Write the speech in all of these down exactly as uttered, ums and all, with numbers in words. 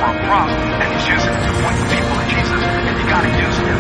for a problem, and he's using it to point the people to Jesus, and you gotta use him.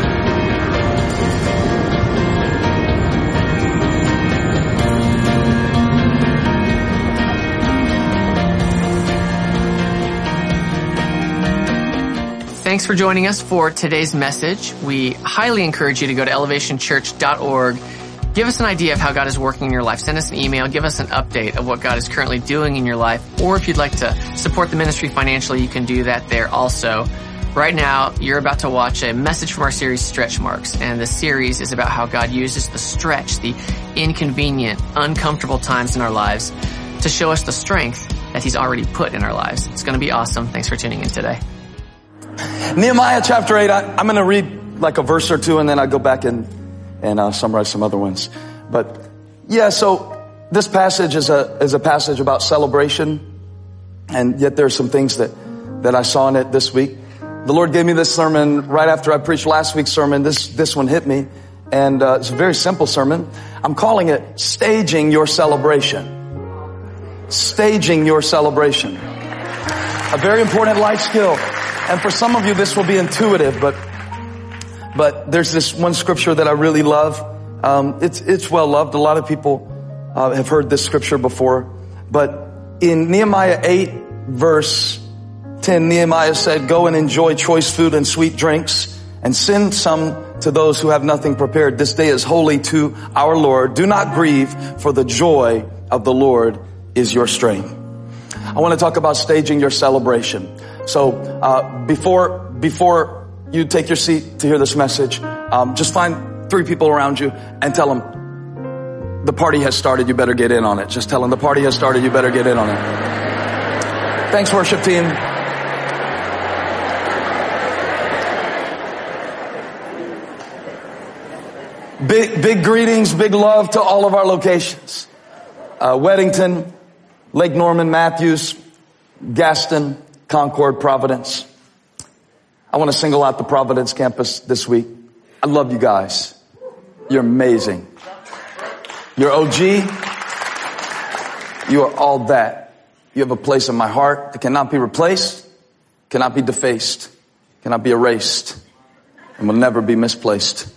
Thanks for joining us for today's message. We highly encourage you to go to elevation church dot org. Give us an idea of how God is working in your life. Send us an email. Give us an update of what God is currently doing in your life. Or if you'd like to support the ministry financially, you can do that there also. Right now, you're about to watch a message from our series, Stretch Marks. And the series is about how God uses the stretch, the inconvenient, uncomfortable times in our lives to show us the strength that he's already put in our lives. It's going to be awesome. Thanks for tuning in today. Nehemiah chapter eight, I, I'm going to read like a verse or two and then I go back and, and uh, summarize some other ones. But yeah, so this passage is a, is a passage about celebration. And yet there's some things that, that I saw in it this week. The Lord gave me this sermon right after I preached last week's sermon. This, this one hit me. And uh, it's a very simple sermon. I'm calling it Staging Your Celebration. Staging Your Celebration. A very important life skill. And for some of you, this will be intuitive, but, but there's this one scripture that I really love. Um, it's, it's well loved. A lot of people, uh, have heard this scripture before, but in Nehemiah eight verse ten, Nehemiah said, go and enjoy choice food and sweet drinks and send some to those who have nothing prepared. This day is holy to our Lord. Do not grieve, for the joy of the Lord is your strength. I want to talk about staging your celebration. So, uh, before, before you take your seat to hear this message, um, just find three people around you and tell them the party has started. You better get in on it. Just tell them the party has started. You better get in on it. Thanks, worship team. Big, big greetings, big love to all of our locations. Uh, Weddington, Lake Norman, Matthews, Gaston, Concord, Providence. I want to single out the Providence campus this week. I love you guys. You're amazing. You're O G. You are all that. You have a place in my heart that cannot be replaced, cannot be defaced, cannot be erased, and will never be misplaced.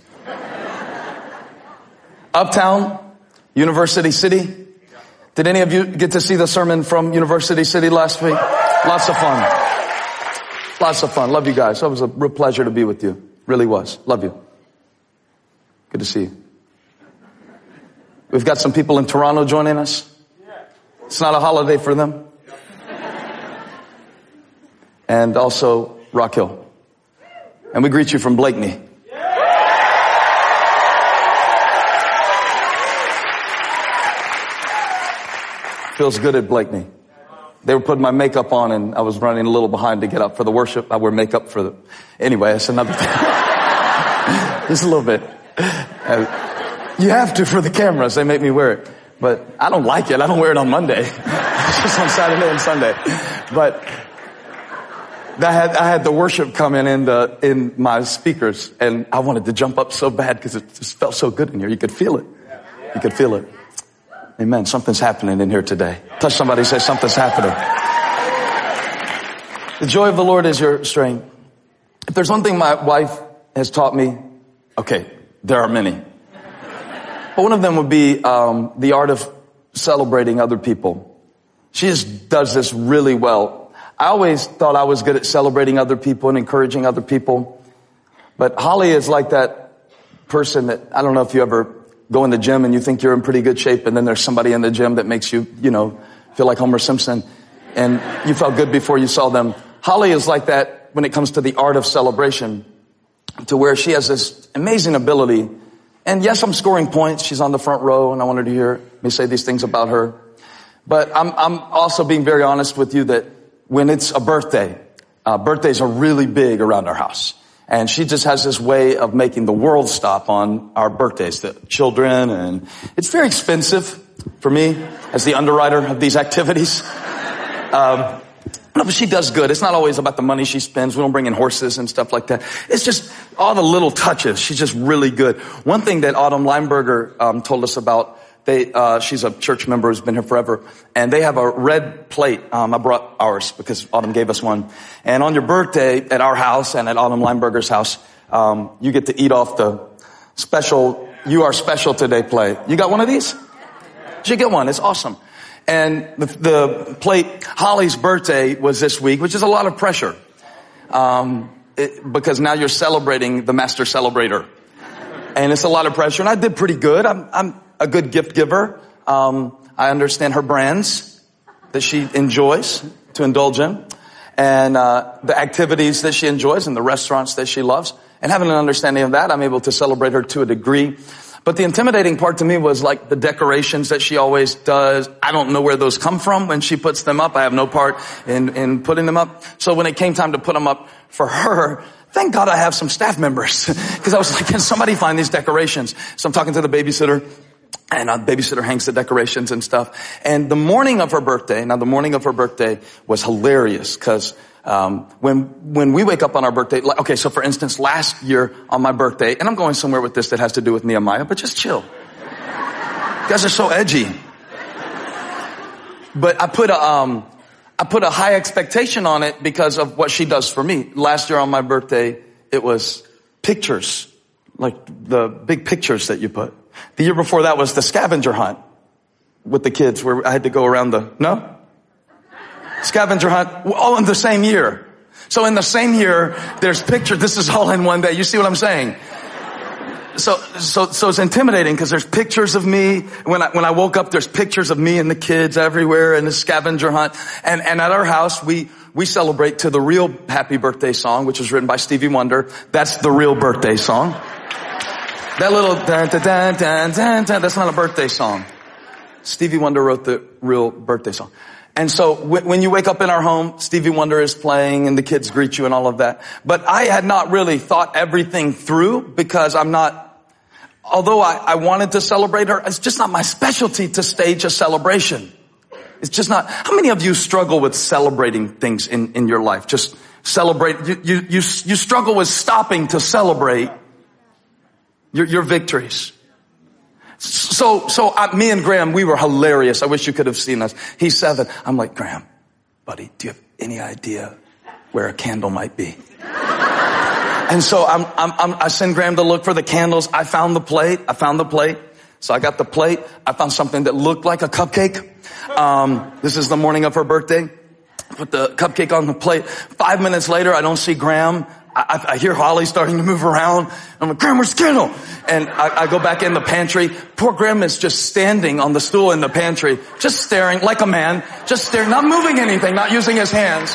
Uptown, University City. Did any of you get to see the sermon from University City last week? Lots of fun. Lots of fun. Love you guys. It was a real pleasure to be with you. Really was. Love you. Good to see you. We've got some people in Toronto joining us. It's not a holiday for them. And also Rock Hill. And we greet you from Blakeney. Feels good at Blakeney. They were putting my makeup on and I was running a little behind to get up for the worship. I wear makeup for the, anyway, that's another thing. Just a little bit. Uh, you have to for the cameras. They make me wear it. But I don't like it. I don't wear it on Monday. It's just on Saturday and Sunday. But I had, I had the worship coming in the, in my speakers and I wanted to jump up so bad because it just felt so good in here. You could feel it. You could feel it. Amen. Something's happening in here today. Touch somebody and say something's happening. The joy of the Lord is your strength. If there's one thing my wife has taught me, okay, there are many. But one of them would be um, the art of celebrating other people. She just does this really well. I always thought I was good at celebrating other people and encouraging other people. But Holly is like that person that, I don't know if you ever go in the gym and you think you're in pretty good shape and then there's somebody in the gym that makes you, you know, feel like Homer Simpson and you felt good before you saw them. Holly is like that when it comes to the art of celebration, to where she has this amazing ability. And yes, I'm scoring points. She's on the front row and I want her to hear me say these things about her. But I'm, I'm also being very honest with you that when it's a birthday, uh, birthdays are really big around our house. And she just has this way of making the world stop on our birthdays, the children, and it's very expensive for me as the underwriter of these activities. Um, no, but she does good. It's not always about the money she spends. We don't bring in horses and stuff like that. It's just all the little touches. She's just really good. One thing that Autumn Lineberger um, told us about they, uh, she's a church member who's been here forever, and they have a red plate. Um, I brought ours because Autumn gave us one. And on your birthday at our house and at Autumn Lineberger's house, um, you get to eat off the special, you are special today plate. You got one of these? You should get one. It's awesome. And the, the plate, Holly's birthday was this week, which is a lot of pressure. Um, it, because now you're celebrating the master celebrator. And it's a lot of pressure. And I did pretty good. I'm, I'm a good gift giver. Um, I understand her brands that she enjoys to indulge in. And, uh, the activities that she enjoys and the restaurants that she loves. And having an understanding of that, I'm able to celebrate her to a degree. But the intimidating part to me was like the decorations that she always does. I don't know where those come from when she puts them up. I have no part in, in putting them up. So when it came time to put them up for her, thank God I have some staff members. Because I was like, can somebody find these decorations? So I'm talking to the babysitter, and a babysitter hangs the decorations and stuff. And the morning of her birthday, now the morning of her birthday was hilarious because Um, when, when we wake up on our birthday, like, okay, so for instance, last year on my birthday, and I'm going somewhere with this that has to do with Nehemiah, but just chill. You guys are so edgy. But I put a, um, I put a high expectation on it because of what she does for me. Last year on my birthday, it was pictures, like the big pictures that you put. The year before that was the scavenger hunt with the kids where I had to go around the, no? Scavenger hunt, all in the same year. So in the same year, there's pictures. This is all in one day. You see what I'm saying? So, so, so it's intimidating because there's pictures of me. When I, when I woke up, there's pictures of me and the kids everywhere in the scavenger hunt. And, and at our house, we, we celebrate to the real Happy Birthday song, which was written by Stevie Wonder. That's the real birthday song. That little dun, dun, dun, dun, dun, dun, that's not a birthday song. Stevie Wonder wrote the real birthday song. And so when you wake up in our home, Stevie Wonder is playing and the kids greet you and all of that. But I had not really thought everything through because I'm not, although I, I wanted to celebrate her, it's just not my specialty to stage a celebration. It's just not. How many of you struggle with celebrating things in, in your life? Just celebrate. You, you, you, you struggle with stopping to celebrate your, your victories. So, so I, me and Graham, we were hilarious. I wish you could have seen us. He's seven. I'm like, Graham, buddy, do you have any idea where a candle might be? And so I'm, I'm, I'm, I send Graham to look for the candles. I found the plate. I found the plate. So I got the plate. I found something that looked like a cupcake. Um, this is the morning of her birthday. Put the cupcake on the plate. Five minutes later, I don't see Graham. I, I hear Holly starting to move around. I'm like, Graham, where's Kendall? And I, I go back in the pantry. Poor Graham is just standing on the stool in the pantry, just staring like a man, just staring, not moving anything, not using his hands.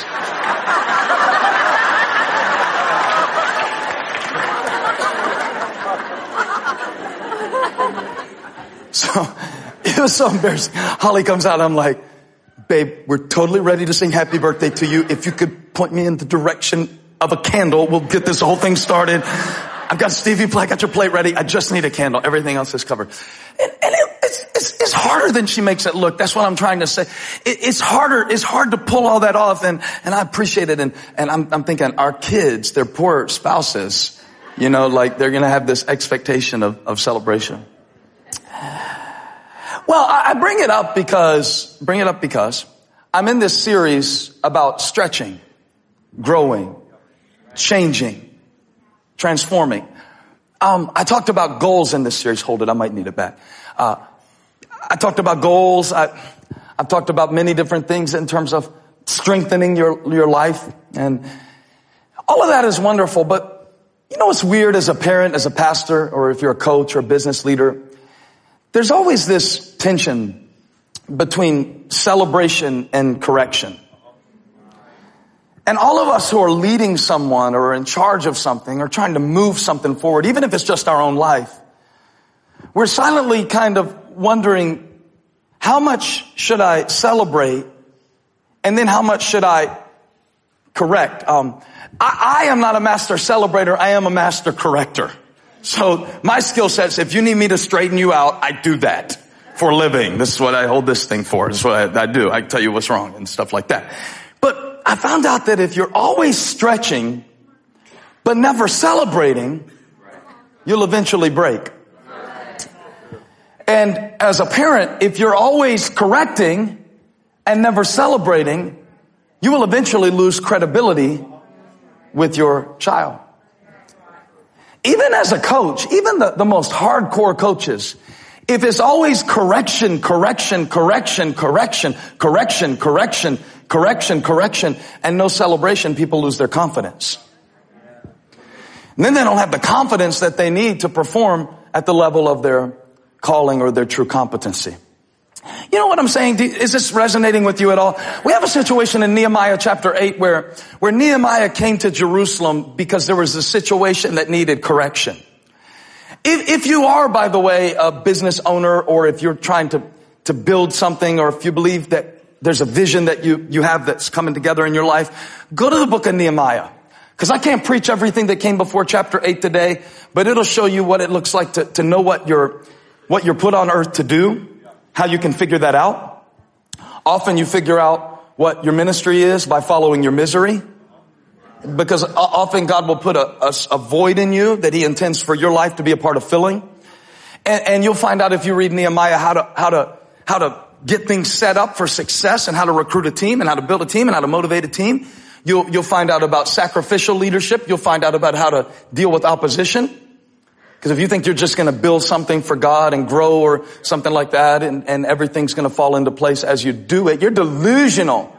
So it was so embarrassing. Holly comes out. I'm like, babe, we're totally ready to sing happy birthday to you. If you could point me in the direction of a candle, we'll get this whole thing started. I've got Stevie play, I got your plate ready. I just need a candle. Everything else is covered. And, and it, it's, it's, it's harder than she makes it look. That's what I'm trying to say. It, it's harder, it's hard to pull all that off, and, and I appreciate it. And, and I'm, I'm thinking our kids, their poor spouses, you know, like they're gonna have this expectation of, of celebration. Well, I, I bring it up because, bring it up because I'm in this series about stretching, growing, changing, transforming. Um, I talked about goals in this series. Hold it, I might need it back. Uh, I talked about goals. I, I've talked about many different things in terms of strengthening your, your life. And all of that is wonderful. But you know what's weird as a parent, as a pastor, or if you're a coach or a business leader? There's always this tension between celebration and correction. And all of us who are leading someone or in charge of something or trying to move something forward, even if it's just our own life, we're silently kind of wondering, how much should I celebrate? And then how much should I correct? Um, I, I am not a master celebrator. I am a master corrector. So my skill sets, if you need me to straighten you out, I do that for a living. This is what I hold this thing for. This is what I, I do. I tell you what's wrong and stuff like that. But I found out that if you're always stretching, but never celebrating, you'll eventually break. And as a parent, if you're always correcting and never celebrating, you will eventually lose credibility with your child. Even as a coach, even the, the most hardcore coaches, if it's always correction, correction, correction, correction, correction, correction, correction, correction, and no celebration, people lose their confidence. And then they don't have the confidence that they need to perform at the level of their calling or their true competency. You know what I'm saying? Is this resonating with you at all? We have a situation in Nehemiah chapter eight where, where Nehemiah came to Jerusalem because there was a situation that needed correction. If, if you are, by the way, a business owner, or if you're trying to, to build something, or if you believe that there's a vision that you, you have that's coming together in your life, go to the book of Nehemiah. Because I can't preach everything that came before chapter eight today, but it'll show you what it looks like to, to know what you're, what you're put on earth to do, how you can figure that out. Often you figure out what your ministry is by following your misery. Because often God will put a, a, a void in you that he intends for your life to be a part of filling. And, and you'll find out if you read Nehemiah how to, how to, how to get things set up for success, and how to recruit a team, and how to build a team, and how to motivate a team. You'll, you'll find out about sacrificial leadership. You'll find out about how to deal with opposition. Because if you think you're just going to build something for God and grow or something like that, and, and everything's going to fall into place as you do it, you're delusional.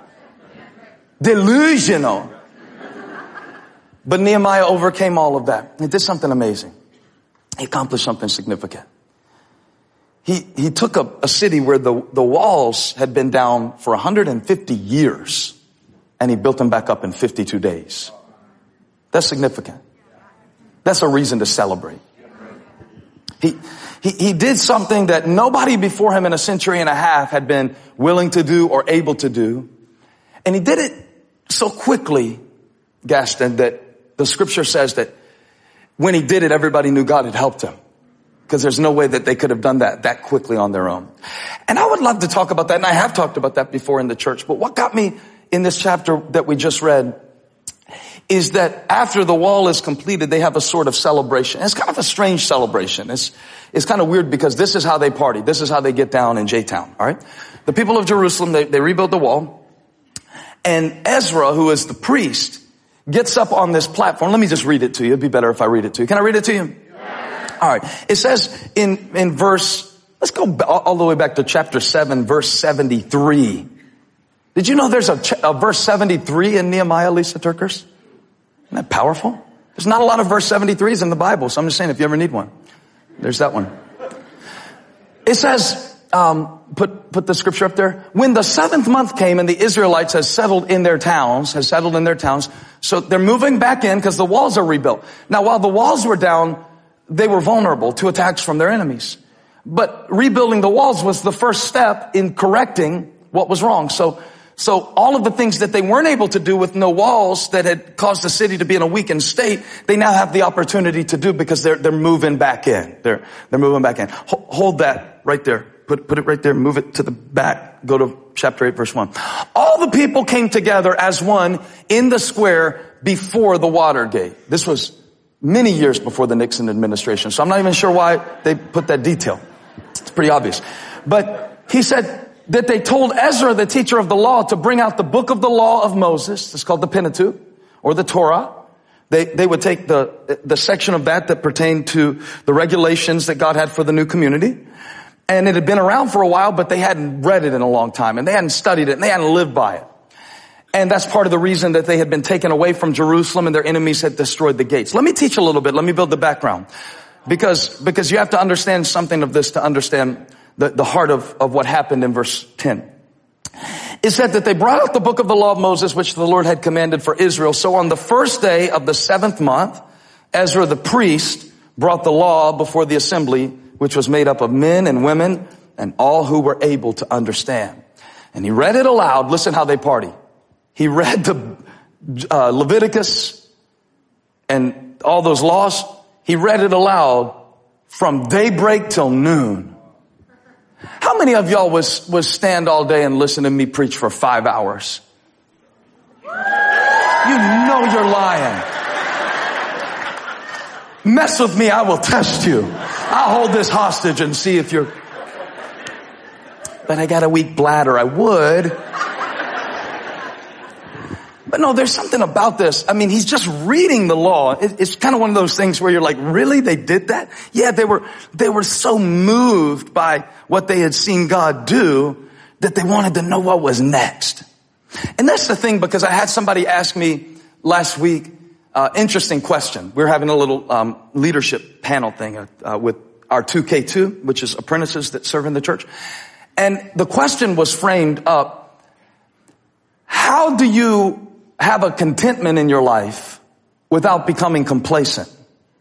Delusional. But Nehemiah overcame all of that. He did something amazing. He accomplished something significant. He, he took a, a city where the, the walls had been down for one hundred fifty years, and he built them back up in fifty-two days. That's significant. That's a reason to celebrate. He, he, he did something that nobody before him in a century and a half had been willing to do or able to do. And he did it so quickly, Gaston, that the scripture says that when he did it, everybody knew God had helped him. Because there's no way that they could have done that that quickly on their own. And I would love to talk about that, and I have talked about that before in the church. But what got me in this chapter that we just read is that after the wall is completed, they have a sort of celebration. It's kind of a strange celebration. It's, it's kind of weird because this is how they party. This is how they get down in J-Town, all right? The people of Jerusalem, they, they rebuild the wall. And Ezra, who is the priest, gets up on this platform. Let me just read it to you. It'd be better if I read it to you. Can I read it to you? Yeah. All right. It says in, in verse, let's go all the way back to chapter seven, verse seventy-three. Did you know there's a, a verse seventy-three in Nehemiah, Lisa Turkers? Isn't that powerful? There's not a lot of verse seventy-threes in the Bible, so I'm just saying if you ever need one, there's that one. It says, um, put, put the scripture up there. When the seventh month came and the Israelites has settled in their towns, has settled in their towns, so they're moving back in because the walls are rebuilt. Now, while the walls were down, they were vulnerable to attacks from their enemies. But rebuilding the walls was the first step in correcting what was wrong. So, so all of the things that they weren't able to do with no walls that had caused the city to be in a weakened state, they now have the opportunity to do because they're, they're moving back in. They're, they're moving back in. Ho- hold that right there. Put, put it right there. Move it to the back. Go to chapter eight, verse one. All the people came together as one in the square before the water gate. This was many years before the Nixon administration. So I'm not even sure why they put that detail. It's pretty obvious. But he said that they told Ezra, the teacher of the law, to bring out the book of the law of Moses. It's called the Pentateuch or the Torah. They, they would take the, the section of that that pertained to the regulations that God had for the new community. And it had been around for a while, but they hadn't read it in a long time, and they hadn't studied it, and they hadn't lived by it. And that's part of the reason that they had been taken away from Jerusalem and their enemies had destroyed the gates. Let me teach a little bit. Let me build the background. Because, because you have to understand something of this to understand the, the heart of, of what happened in verse ten. It said that they brought out the book of the law of Moses, which the Lord had commanded for Israel. So on the first day of the seventh month, Ezra the priest brought the law before the assembly, which was made up of men and women and all who were able to understand. And he read it aloud. Listen how they party. He read the uh, Leviticus and all those laws. He read it aloud from daybreak till noon. How many of y'all was, was stand all day and listen to me preach for five hours? You know you're lying. Mess with me, I will test you. I'll hold this hostage and see if you're but I got a weak bladder. I would. But no, there's something about this. I mean, he's just reading the law. It, it's kind of one of those things where you're like, really? They did that? Yeah, they were, they were so moved by what they had seen God do that they wanted to know what was next. And that's the thing, because I had somebody ask me last week, uh, interesting question. We were having a little, um, leadership panel thing, uh, uh, with our two K two, which is apprentices that serve in the church. And the question was framed up, how do you have a contentment in your life without becoming complacent?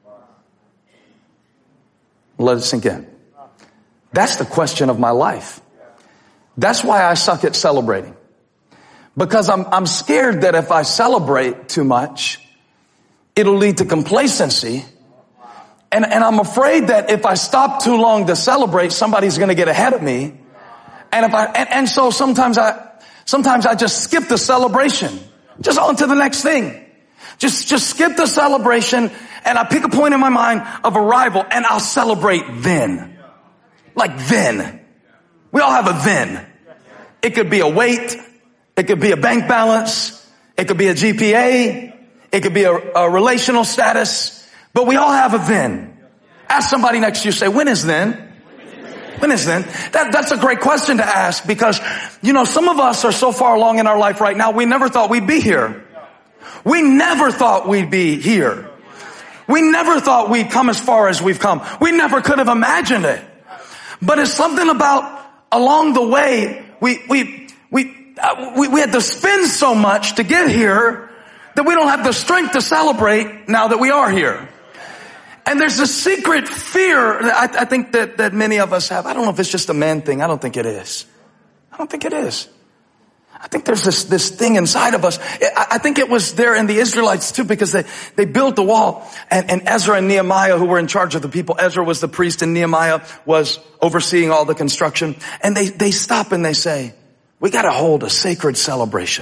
Let it sink in. That's the question of my life. That's why I suck at celebrating. Because I'm, I'm scared that if I celebrate too much, it'll lead to complacency. And, and I'm afraid that if I stop too long to celebrate, somebody's going to get ahead of me. And if I, and, and so sometimes I, sometimes I just skip the celebration. Just on to the next thing. Just, just skip the celebration, and I pick a point in my mind of arrival, and I'll celebrate then. Like then. We all have a then. It could be a weight. It could be a bank balance. It could be a G P A. It could be a, a relational status. But we all have a then. Ask somebody next to you, say, when is then? When is then? That, that's a great question to ask, because, you know, some of us are so far along in our life right now, we never thought we'd be here. We never thought we'd be here. We never thought we'd come as far as we've come. We never could have imagined it. But it's something about along the way, we, we, we, uh, we, we had to spend so much to get here that we don't have the strength to celebrate now that we are here. And there's a secret fear that I, I think that, that many of us have. I don't know if it's just a man thing. I don't think it is. I don't think it is. I think there's this, this thing inside of us. I, I think it was there in the Israelites too, because they, they built the wall, and, and Ezra and Nehemiah, who were in charge of the people, Ezra was the priest and Nehemiah was overseeing all the construction. And they, they stop and they say, we got to hold a sacred celebration.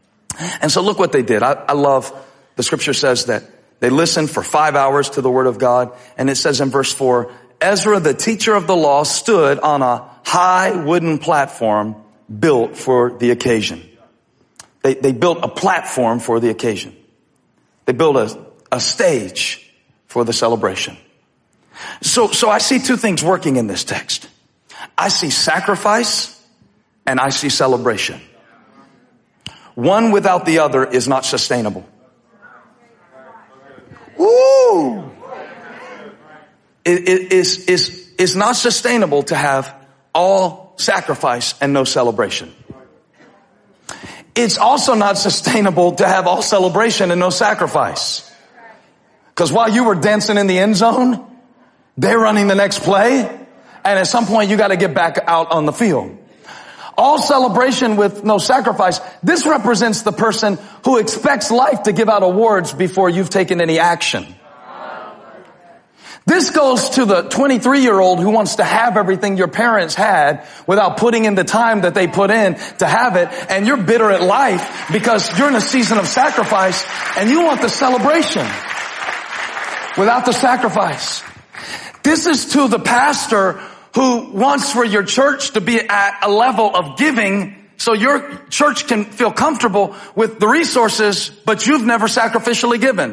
And so look what they did. I, I love, the scripture says that they listened for five hours to the word of God. And it says in verse four, Ezra, the teacher of the law, stood on a high wooden platform built for the occasion. They, they built a platform for the occasion. They built a, a stage for the celebration. So, so I see two things working in this text. I see sacrifice and I see celebration. One without the other is not sustainable. Ooh. It, it is, is, is not sustainable to have all sacrifice and no celebration. It's also not sustainable to have all celebration and no sacrifice. Because while you were dancing in the end zone, they're running the next play, and at some point you got to get back out on the field. All celebration with no sacrifice. This represents the person who expects life to give out awards before you've taken any action. This goes to the twenty-three year old who wants to have everything your parents had without putting in the time that they put in to have it. And you're bitter at life because you're in a season of sacrifice and you want the celebration without the sacrifice. This is to the pastor who wants for your church to be at a level of giving so your church can feel comfortable with the resources, but you've never sacrificially given.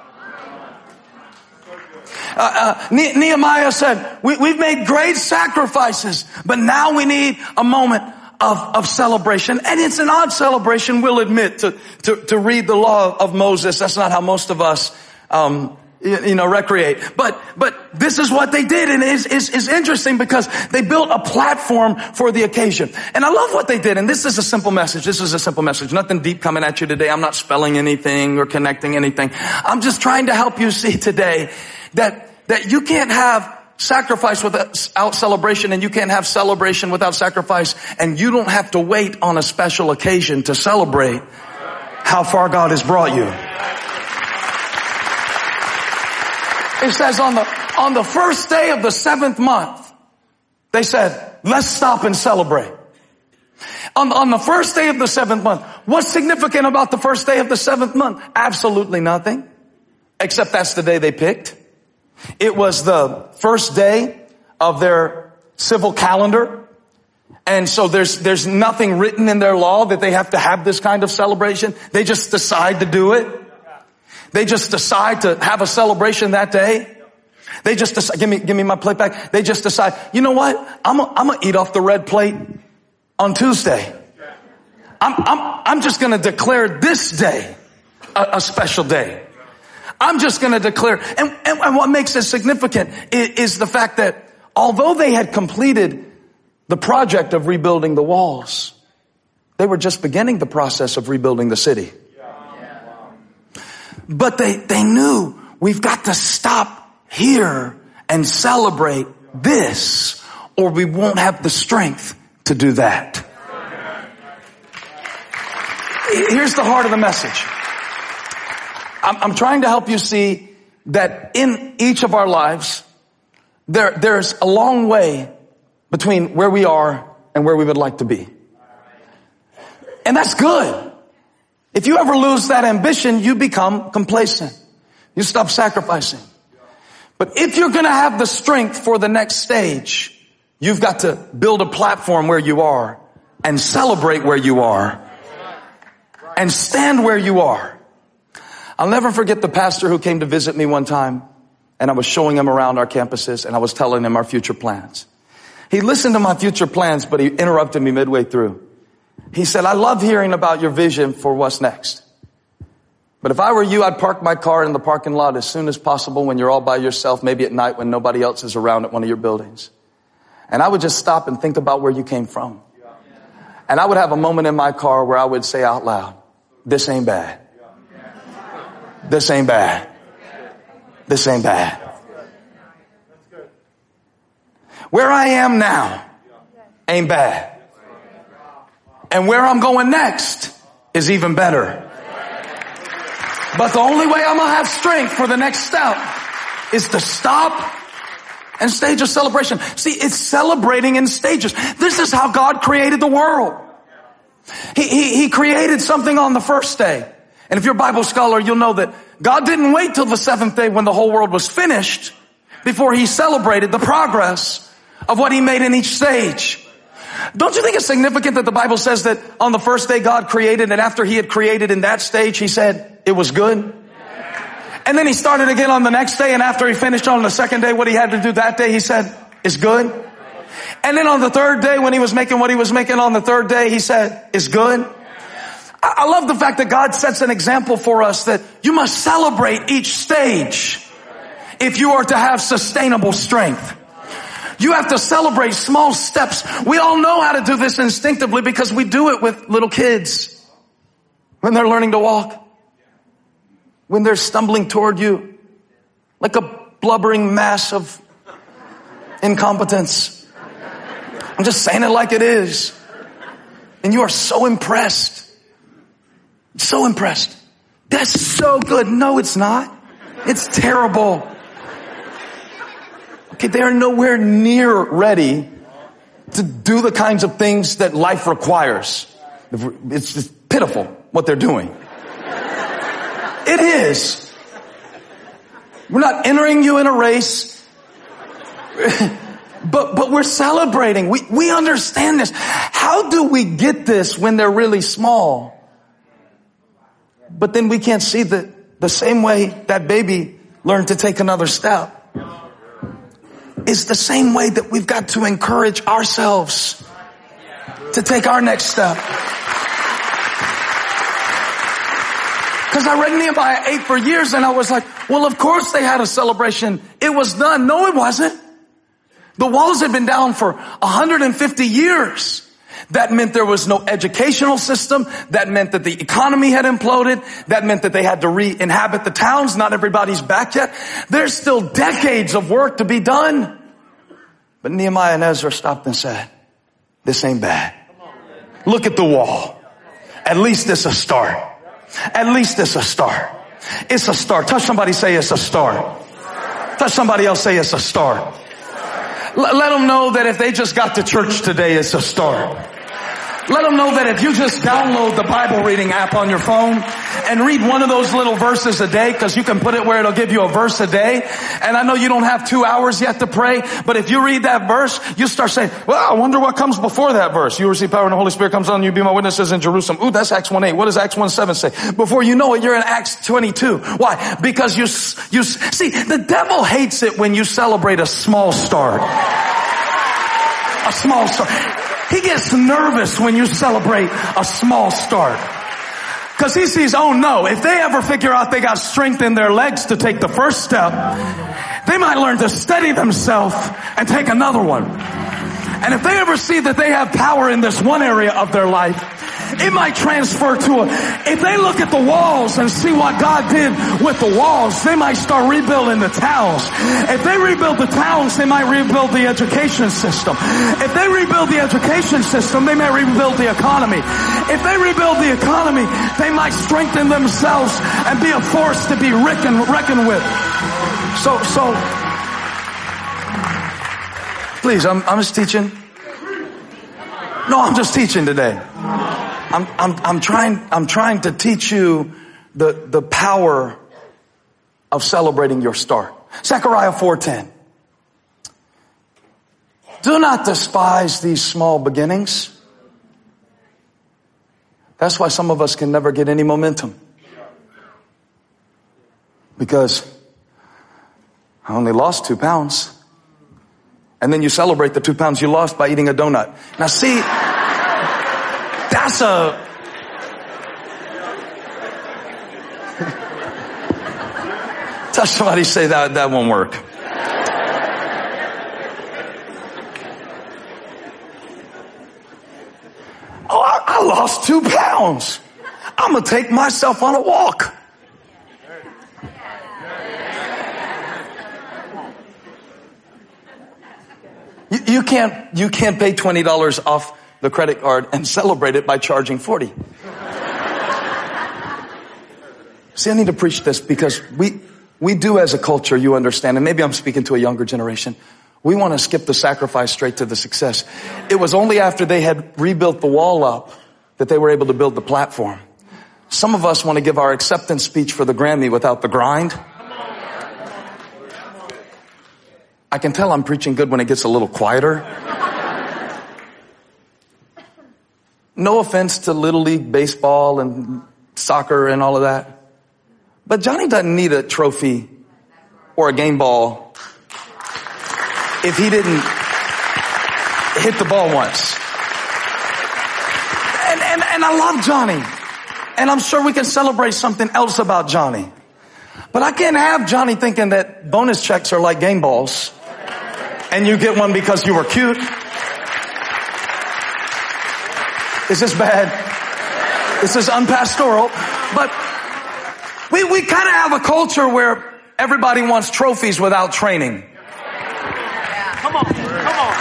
Uh, uh, ne- Nehemiah said, we, we've made great sacrifices, but now we need a moment of, of celebration. And it's an odd celebration, we'll admit, to, to, to read the law of Moses. That's not how most of us, um, you, you know, recreate. But, but this is what they did. And it's, it's, it's interesting because they built a platform for the occasion. And I love what they did. And this is a simple message. This is a simple message. Nothing deep coming at you today. I'm not spelling anything or connecting anything. I'm just trying to help you see today that, that you can't have sacrifice without celebration, and you can't have celebration without sacrifice, and you don't have to wait on a special occasion to celebrate how far God has brought you. It says on the, on the first day of the seventh month, they said, let's stop and celebrate. On, on the first day of the seventh month, what's significant about the first day of the seventh month? Absolutely nothing, except that's the day they picked. It was the first day of their civil calendar. And so there's, there's nothing written in their law that they have to have this kind of celebration. They just decide to do it. They just decide to have a celebration that day. They just decide, give me, give me my plate back. They just decide, you know what? I'm gonna, I'm gonna eat off the red plate on Tuesday. I'm, I'm, I'm just gonna declare this day a, a special day. I'm just gonna declare, and, and, and what makes it significant is, is the fact that although they had completed the project of rebuilding the walls, they were just beginning the process of rebuilding the city. But they, they knew we've got to stop here and celebrate this, or we won't have the strength to do that. Here's the heart of the message. I'm, I'm trying to help you see that in each of our lives, there, there's a long way between where we are and where we would like to be. And that's good. If you ever lose that ambition, you become complacent. You stop sacrificing. But if you're going to have the strength for the next stage, you've got to build a platform where you are and celebrate where you are and stand where you are. I'll never forget the pastor who came to visit me one time, and I was showing him around our campuses and I was telling him our future plans. He listened to my future plans, but he interrupted me midway through. He said, I love hearing about your vision for what's next. But if I were you, I'd park my car in the parking lot as soon as possible when you're all by yourself, maybe at night when nobody else is around at one of your buildings. And I would just stop and think about where you came from. And I would have a moment in my car where I would say out loud, this ain't bad. This ain't bad. This ain't bad. Where I am now ain't bad. And where I'm going next is even better. But the only way I'm going to have strength for the next step is to stop and stage a celebration. See, it's celebrating in stages. This is how God created the world. He, he, he created something on the first day. And if you're a Bible scholar, you'll know that God didn't wait till the seventh day when the whole world was finished before he celebrated the progress of what he made in each stage. Don't you think it's significant that the Bible says that on the first day God created, and after he had created in that stage, he said it was good? And then he started again on the next day, and after he finished on the second day what he had to do that day, he said it's good. And then on the third day, when he was making what he was making on the third day, he said it's good. I love the fact that God sets an example for us that you must celebrate each stage if you are to have sustainable strength. You have to celebrate small steps. We all know how to do this instinctively because we do it with little kids when they're learning to walk, when they're stumbling toward you like a blubbering mass of incompetence. I'm just saying it like it is. And you are so impressed. So impressed. That's so good. No, it's not. It's terrible. Okay, they are nowhere near ready to do the kinds of things that life requires. It's just pitiful what they're doing. It is. We're not entering you in a race, but but we're celebrating. We we understand this. How do we get this when they're really small? But then we can't see the the same way that baby learned to take another step. It's the same way that we've got to encourage ourselves to take our next step. Because I read Nehemiah eight for years and I was like, well, of course they had a celebration. It was done. No, it wasn't. The walls had been down for one hundred fifty years. That meant there was no educational system. That meant that the economy had imploded. That meant that they had to re-inhabit the towns. Not everybody's back yet. There's still decades of work to be done. But Nehemiah and Ezra stopped and said, this ain't bad. Look at the wall. At least it's a start. At least it's a start. It's a start. Touch somebody, say it's a start. Touch somebody else, say it's a start. Let them know that if they just got to church today, it's a start. Let them know that if you just download the Bible reading app on your phone and read one of those little verses a day, because you can put it where it'll give you a verse a day. And I know you don't have two hours yet to pray, but if you read that verse, you start saying, well, I wonder what comes before that verse. You receive power and the Holy Spirit comes on you, be my witnesses in Jerusalem. Ooh, that's Acts one eight. What does Acts one seven say? Before you know it, you're in Acts twenty-two. Why? Because you, you, see, the devil hates it when you celebrate a small start. A small start. He gets nervous when you celebrate a small start. Because he sees, oh no, if they ever figure out they got strength in their legs to take the first step, they might learn to steady themselves and take another one. And if they ever see that they have power in this one area of their life, it might transfer to a, if they look at the walls and see what God did with the walls, they might start rebuilding the towns. If they rebuild the towns, they might rebuild the education system. If they rebuild the education system, they may rebuild the economy. If they rebuild the economy, they might strengthen themselves and be a force to be reckoned, reckoned with. So, so, please, I'm, I'm just teaching. No, I'm just teaching today. I'm, I'm, I'm trying, I'm trying to teach you the, the power of celebrating your start. Zechariah four ten. Do not despise these small beginnings. That's why some of us can never get any momentum. Because I only lost two pounds. And then you celebrate the two pounds you lost by eating a donut. Now see, that's a, touch somebody, say that, that won't work. Oh, I, I lost two pounds. I'm going to take myself on a walk. You, you can't, you can't pay twenty dollars off the credit card and celebrate it by charging forty. See, I need to preach this because we, we do as a culture, you understand, and maybe I'm speaking to a younger generation. We want to skip the sacrifice straight to the success. It was only after they had rebuilt the wall up that they were able to build the platform. Some of us want to give our acceptance speech for the Grammy without the grind. I can tell I'm preaching good when it gets a little quieter. No offense to Little League baseball and soccer and all of that. But Johnny doesn't need a trophy or a game ball if he didn't hit the ball once. And, and, and I love Johnny. And I'm sure we can celebrate something else about Johnny. But I can't have Johnny thinking that bonus checks are like game balls. And you get one because you were cute. Is this bad? This is unpastoral. But we, we kind of have a culture where everybody wants trophies without training. Come on, come on.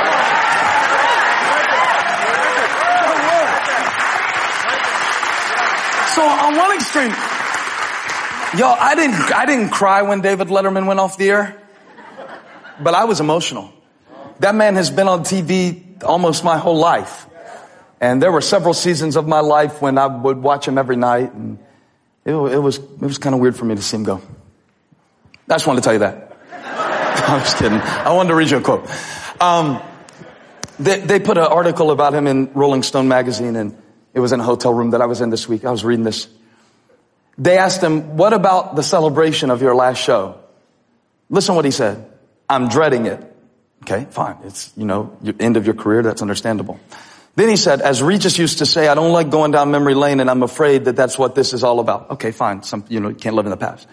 So on one extreme, y'all, I didn't, I didn't cry when David Letterman went off the air. But I was emotional. That man has been on T V almost my whole life. And there were several seasons of my life when I would watch him every night. And it, it was, it was kind of weird for me to see him go. I just wanted to tell you that. I'm just kidding. I wanted to read you a quote. Um, they, they put an article about him in Rolling Stone magazine, and it was in a hotel room that I was in this week. I was reading this. They asked him, what about the celebration of your last show? Listen what he said. I'm dreading it. Okay, fine. It's, you know, your end of your career. That's understandable. Then he said, as Regis used to say, I don't like going down memory lane, and I'm afraid that that's what this is all about. Okay, fine. Some, you know, you can't live in the past.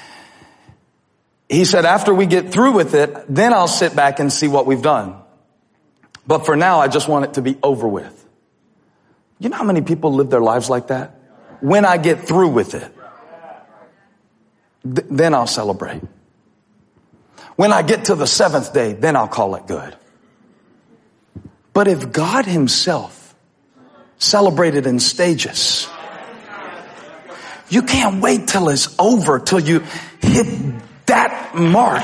He said, after we get through with it, then I'll sit back and see what we've done. But for now, I just want it to be over with. You know how many people live their lives like that? When I get through with it, th- then I'll celebrate. When I get to the seventh day, then I'll call it good. But if God himself celebrated in stages, you can't wait till it's over, till you hit that mark.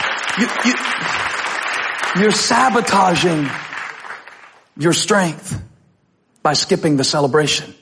You, you, you're sabotaging your strength. by skipping the celebration.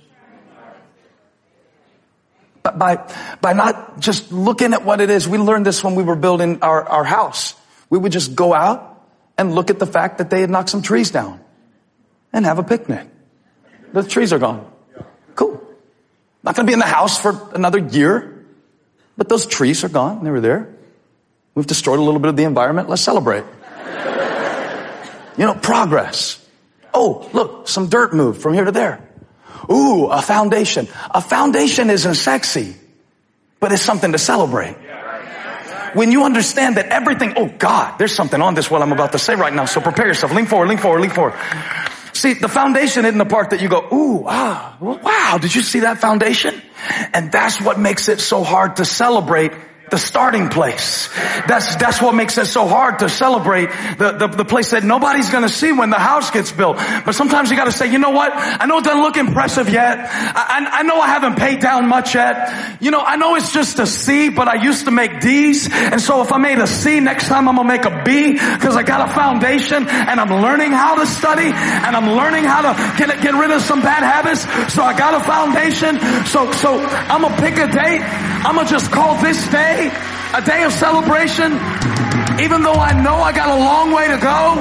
But by, by not just looking at what it is. We learned this when we were building our, our house. We would just go out and look at the fact that they had knocked some trees down and have a picnic. The trees are gone. Cool. Not going to be in the house for another year, but those trees are gone. They were there. We've destroyed a little bit of the environment. Let's celebrate. You know, progress. Oh, look, some dirt moved from here to there. Ooh, a foundation. A foundation isn't sexy, but it's something to celebrate. When you understand that everything, oh God, there's something on this what I'm about to say right now. So prepare yourself. Lean forward, lean forward, lean forward. See, the foundation isn't the part that you go, ooh, ah, wow, did you see that foundation? And that's what makes it so hard to celebrate the starting place. That's, that's what makes it so hard to celebrate the, the, the place that nobody's gonna see when the house gets built. But sometimes you gotta say, you know what? I know it doesn't look impressive yet. I, I, I know I haven't paid down much yet. You know, I know it's just a C, but I used to make D's. And so if I made a C, next time I'm gonna make a B because I got a foundation and I'm learning how to study and I'm learning how to get, get rid of some bad habits. So I got a foundation. So, so I'm gonna pick a date. I'm gonna just call this day a day of celebration, even though I know I got a long way to go.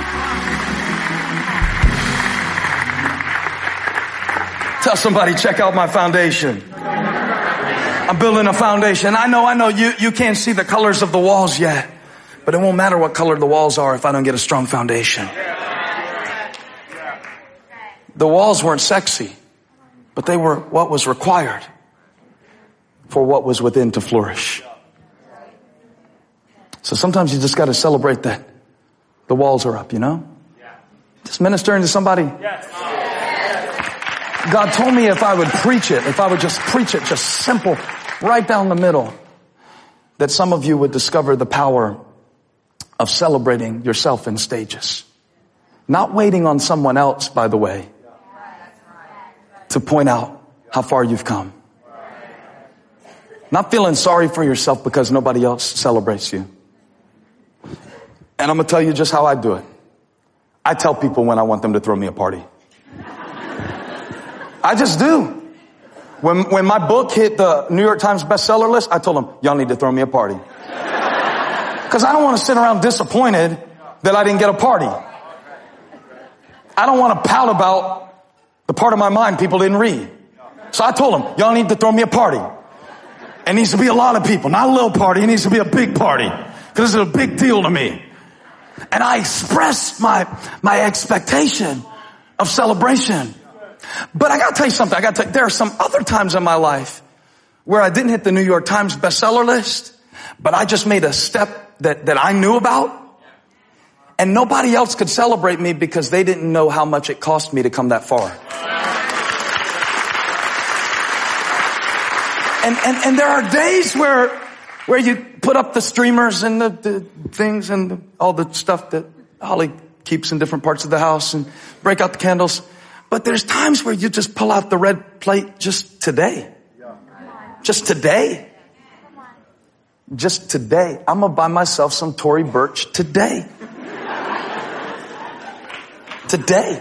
Tell somebody, check out my foundation. I'm building a foundation. I know, I know you, you can't see the colors of the walls yet, but it won't matter what color the walls are if I don't get a strong foundation. The walls weren't sexy, but they were what was required for what was within to flourish. So sometimes you just got to celebrate that the walls are up, you know? Just ministering to somebody. God told me if I would preach it, if I would just preach it, just simple, right down the middle, that some of you would discover the power of celebrating yourself in stages. Not waiting on someone else, by the way, to point out how far you've come. Not feeling sorry for yourself because nobody else celebrates you. And I'm going to tell you just how I do it. I tell people when I want them to throw me a party. I just do. When, when my book hit the New York Times bestseller list, I told them, y'all need to throw me a party. Because I don't want to sit around disappointed that I didn't get a party. I don't want to pout about the part of my mind people didn't read. So I told them, y'all need to throw me a party. It needs to be a lot of people, not a little party. It needs to be a big party because it's a big deal to me. And I expressed my, my expectation of celebration. But I got to tell you something. I got to, there are some other times in my life where I didn't hit the New York Times bestseller list, but I just made a step that, that I knew about. And nobody else could celebrate me because they didn't know how much it cost me to come that far. And, and, and there are days where, where you put up the streamers and the, the things and the, all the stuff that Holly keeps in different parts of the house and break out the candles. But there's times where you just pull out the red plate just today. Just today. Just today. I'm going to buy myself some Tory Burch today. Today.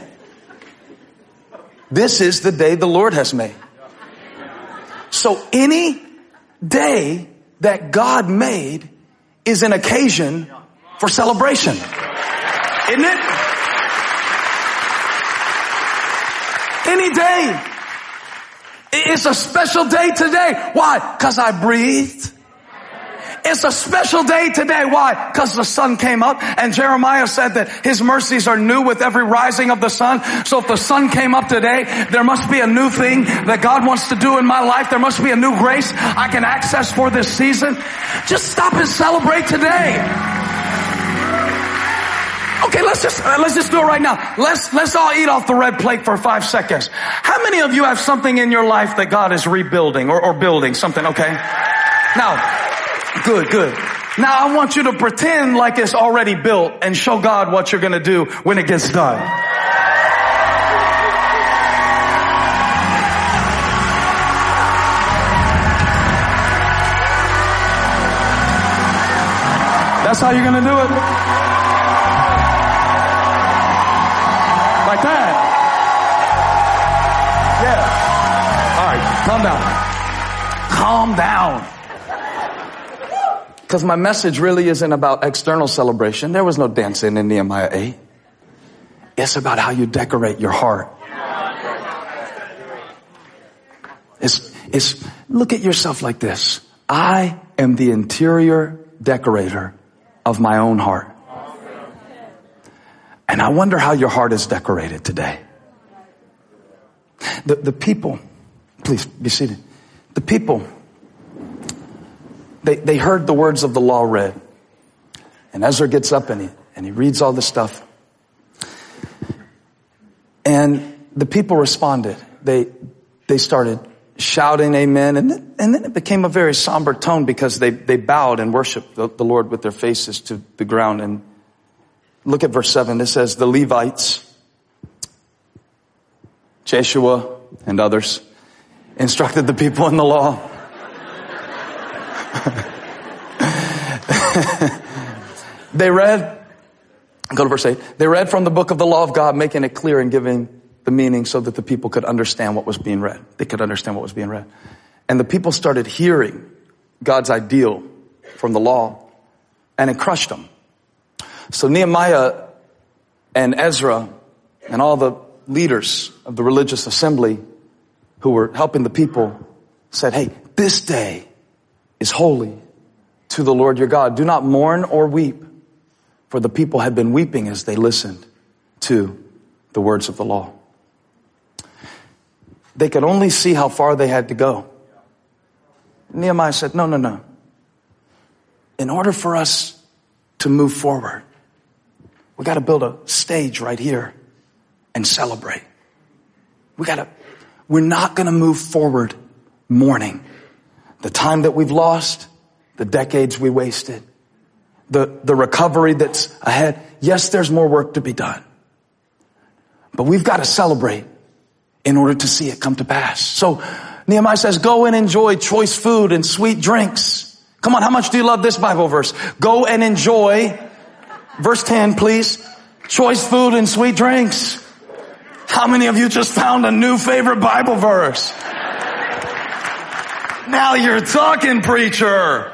This is the day the Lord has made. So any day that God made is an occasion for celebration. Isn't it? Any day. It's a special day today. Why? Because I breathed. It's a special day today. Why? Because the sun came up, and Jeremiah said that his mercies are new with every rising of the sun. So if the sun came up today, there must be a new thing that God wants to do in my life. There must be a new grace I can access for this season. Just stop and celebrate today. Okay, let's just, let's just do it right now. Let's, let's all eat off the red plate for five seconds. How many of you have something in your life that God is rebuilding or, or building something? Okay. Now, good, good. Now I want you to pretend like it's already built and show God what you're going to do when it gets done. That's how you're going to do it. Like that. Calm down. Calm down. Because my message really isn't about external celebration. There was no dancing in Nehemiah eight. It's about how you decorate your heart. It's, it's, look at yourself like this. I am the interior decorator of my own heart. And I wonder how your heart is decorated today. The, the people, please be seated. The people, they, they heard the words of the law read. And Ezra gets up and he, and he reads all this stuff. And the people responded. They, they started shouting amen. And then, and then it became a very somber tone because they, they bowed and worshiped the, the Lord with their faces to the ground. And look at verse seven. It says, the Levites, Jeshua and others, instructed the people in the law. They read, go to verse eight. They read from the book of the law of God, making it clear and giving the meaning so that the people could understand what was being read. They could understand what was being read. And the people started hearing God's ideal from the law, and it crushed them. So Nehemiah and Ezra and all the leaders of the religious assembly who were helping the people said, hey, this day is holy to the Lord your God. Do not mourn or weep, for the people had been weeping as they listened to the words of the law. They could only see how far they had to go. Nehemiah said, no, no, no. In order for us to move forward, we got to build a stage right here and celebrate. We got to, we're not going to move forward mourning the time that we've lost, the decades we wasted, the, the recovery that's ahead. Yes, there's more work to be done, but we've got to celebrate in order to see it come to pass. So Nehemiah says, go and enjoy choice food and sweet drinks. Come on, how much do you love this Bible verse? Go and enjoy, verse ten, please, choice food and sweet drinks. How many of you just found a new favorite Bible verse? Now you're talking, preacher.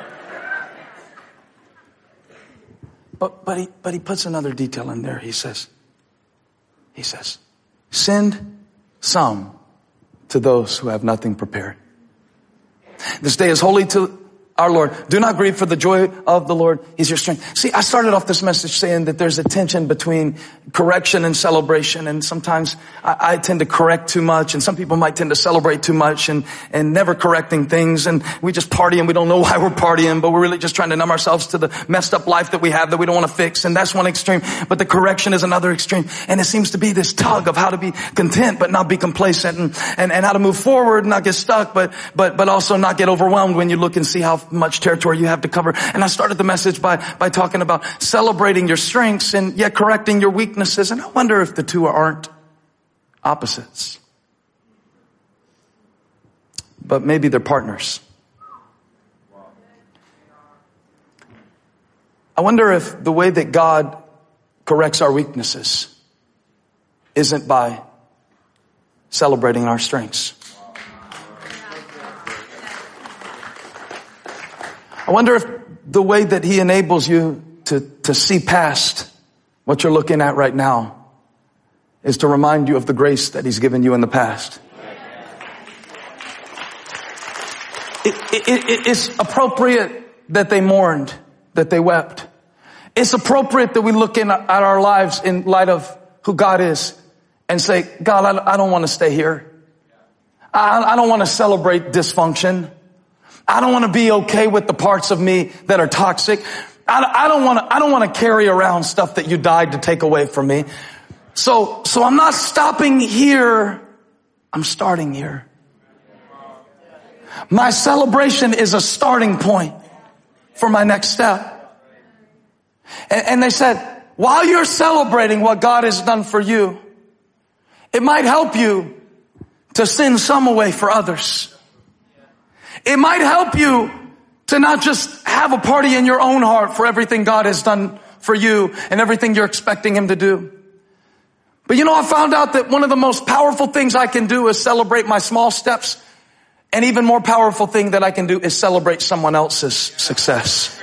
But, but he, but he puts another detail in there. He says, he says, send some to those who have nothing prepared. This day is holy to our Lord. Do not grieve, for the joy of the Lord is your strength. See, I started off this message saying that there's a tension between correction and celebration. And sometimes I, I tend to correct too much, and some people might tend to celebrate too much and, and never correcting things. And we just party and we don't know why we're partying, but we're really just trying to numb ourselves to the messed up life that we have that we don't want to fix. And that's one extreme. But the correction is another extreme. And it seems to be this tug of how to be content, but not be complacent, and, and, and how to move forward, not get stuck, but, but, but also not get overwhelmed when you look and see how much territory you have to cover. And I started the message by, by talking about celebrating your strengths and yet correcting your weaknesses. And I wonder if the two aren't opposites, but maybe they're partners. I wonder if the way that God corrects our weaknesses isn't by celebrating our strengths. I wonder if the way that he enables you to, to see past what you're looking at right now is to remind you of the grace that he's given you in the past. It, it, it, it's appropriate that they mourned, that they wept. It's appropriate that we look in at our lives in light of who God is and say, God, I, I don't want to stay here. I, I don't want to celebrate dysfunction. I don't want to be okay with the parts of me that are toxic. I, I don't want to, I don't want to carry around stuff that you died to take away from me. So, so I'm not stopping here. I'm starting here. My celebration is a starting point for my next step. And, and they said, while you're celebrating what God has done for you, it might help you to send some away for others. It might help you to not just have a party in your own heart for everything God has done for you and everything you're expecting him to do. But you know, I found out that one of the most powerful things I can do is celebrate my small steps An even more powerful thing that I can do is celebrate someone else's success.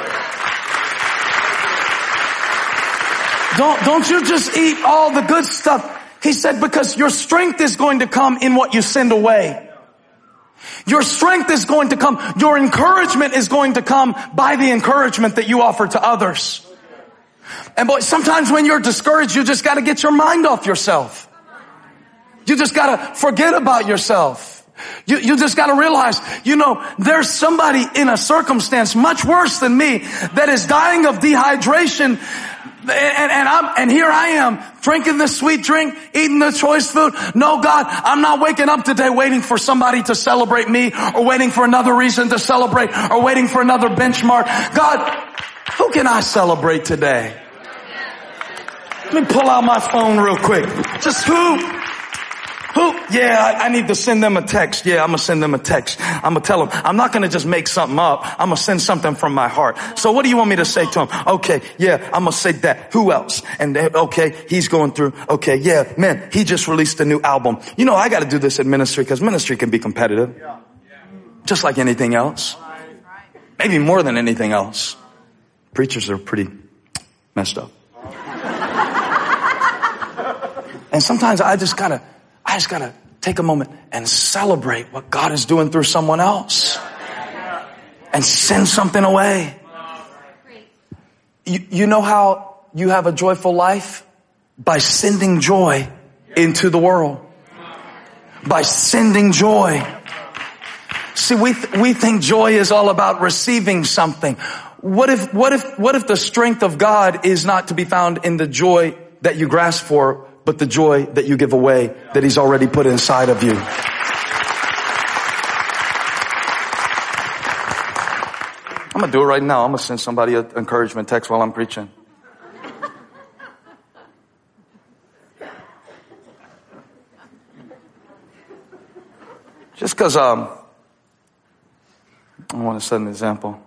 Don't, don't you just eat all the good stuff. He said, because your strength is going to come in what you send away. Your strength is going to come. Your encouragement is going to come by the encouragement that you offer to others. And boy, sometimes when you're discouraged, you just got to get your mind off yourself. You just got to forget about yourself. You, you just got to realize, you know, there's somebody in a circumstance much worse than me that is dying of dehydration. And, and I'm, and here I am drinking this sweet drink, eating the choice food. No, God, I'm not waking up today waiting for somebody to celebrate me or waiting for another reason to celebrate or waiting for another benchmark. God, who can I celebrate today? Let me pull out my phone real quick. Just who? Who? Yeah, I, I need to send them a text. Yeah, I'm going to send them a text. I'm going to tell them, I'm not going to just make something up. I'm going to send something from my heart. So what do you want me to say to them? Okay, yeah, I'm going to say that. Who else? And they, okay, he's going through. Okay, yeah, man, he just released a new album. You know, I got to do this in ministry because ministry can be competitive. Just like anything else. Maybe more than anything else. Preachers are pretty messed up. And sometimes I just gotta, I just gotta take a moment and celebrate what God is doing through someone else. And send something away. You, you know how you have a joyful life? By sending joy into the world. By sending joy. See, we, th- we think joy is all about receiving something. What if, what if, what if the strength of God is not to be found in the joy that you grasp for, but the joy that you give away that He's already put inside of you? I'm going to do it right now. I'm going to send somebody an encouragement text while I'm preaching. Just because um, I want to set an example.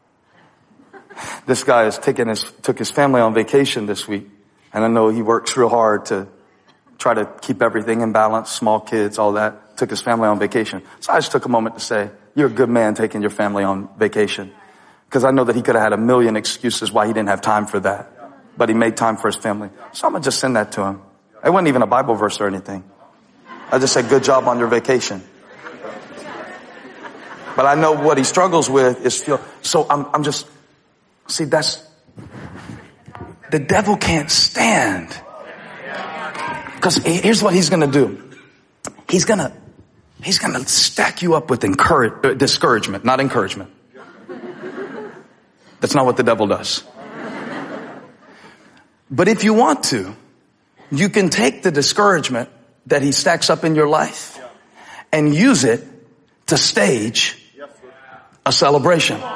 This guy is taking his, took his family on vacation this week. And I know he works real hard to try to keep everything in balance, small kids, all that. Took his family on vacation. So I just took a moment to say, you're a good man taking your family on vacation. Because I know that he could have had a million excuses why he didn't have time for that. But he made time for his family. So I'm going to just send that to him. It wasn't even a Bible verse or anything. I just said, good job on your vacation. But I know what he struggles with is feel, so I'm, I'm just, see, that's, the devil can't stand. Because here's what he's going to do. He's going to, he's going to stack you up with encourage, uh, discouragement, not encouragement. That's not what the devil does. But if you want to, you can take the discouragement that he stacks up in your life and use it to stage a celebration. Look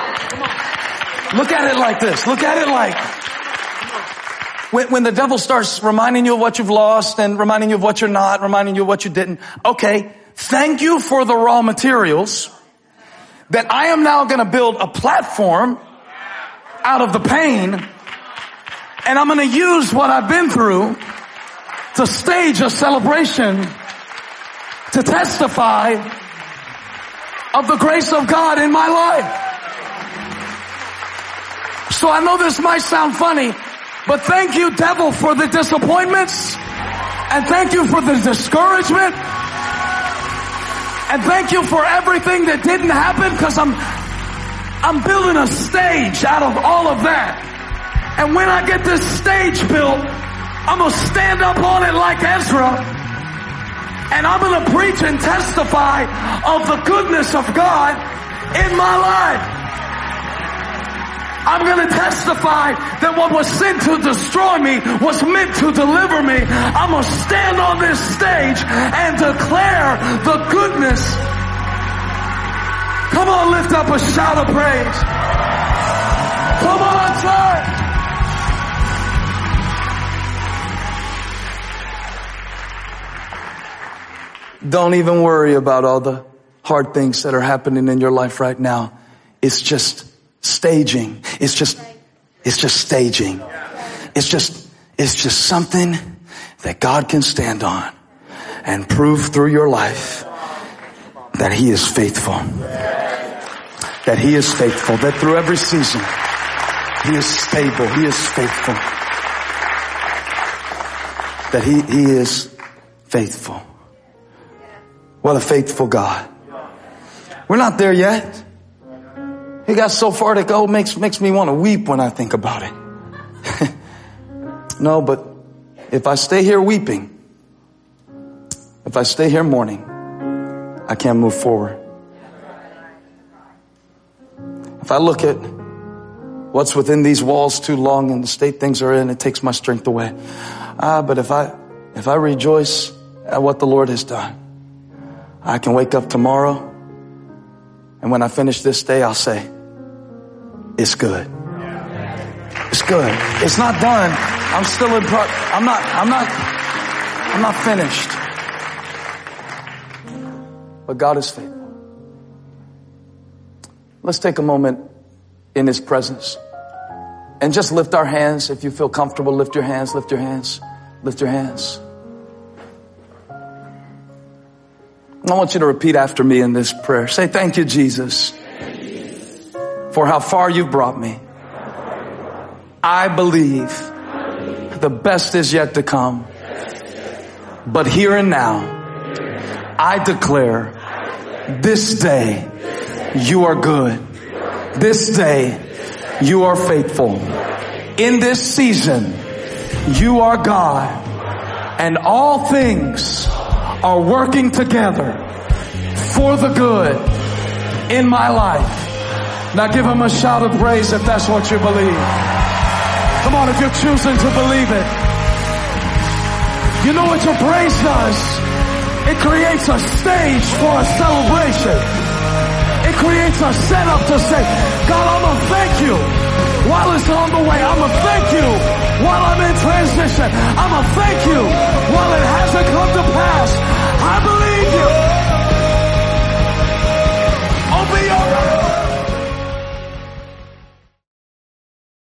at it like this. Look at it like when, when the devil starts reminding you of what you've lost and reminding you of what you're not, reminding you of what you didn't. Okay, thank you for the raw materials that I am now going to build a platform out of the pain, and I'm going to use what I've been through to stage a celebration to testify of the grace of God in my life. So I know this might sound funny, but thank you, devil, for the disappointments, and thank you for the discouragement, and thank you for everything that didn't happen, because I'm I'm building a stage out of all of that. And when I get this stage built, I'm going to stand up on it like Ezra, and I'm going to preach and testify of the goodness of God in my life. I'm going to testify that what was sent to destroy me was meant to deliver me. I'm going to stand on this stage and declare the goodness. Come on, lift up a shout of praise. Come on, church. Don't even worry about all the hard things that are happening in your life right now. It's just staging. It's just, it's just staging. It's just, it's just something that God can stand on and prove through your life that he is faithful. That he is faithful. That through every season, he is stable. He is faithful. That he, he is faithful. What a faithful God. We're not there yet. He got so far to go, makes, makes me want to weep when I think about it. No, but if I stay here weeping, if I stay here mourning, I can't move forward. If I look at what's within these walls too long and the state things are in, it takes my strength away. Ah, but if I, if I rejoice at what the Lord has done, I can wake up tomorrow, and when I finish this day, I'll say, it's good. It's good. It's not done. I'm still in pro- I'm not, I'm not, I'm not finished. But God is faithful. Let's take a moment in his presence and just lift our hands. If you feel comfortable, lift your hands, lift your hands, lift your hands. I want you to repeat after me in this prayer. Say, thank you, Jesus, for how far you've brought me. I believe the best is yet to come. But here and now, I declare this day you are good. This day you are faithful. In this season, you are God. And all things are working together for the good in my life. Now give him a shout of praise if that's what you believe. Come on, if you're choosing to believe it. You know what your praise does? It creates a stage for a celebration. It creates a setup to say, God, I'm going to thank you while it's on the way. I'm going to thank you while I'm in transition. I'm going to thank you while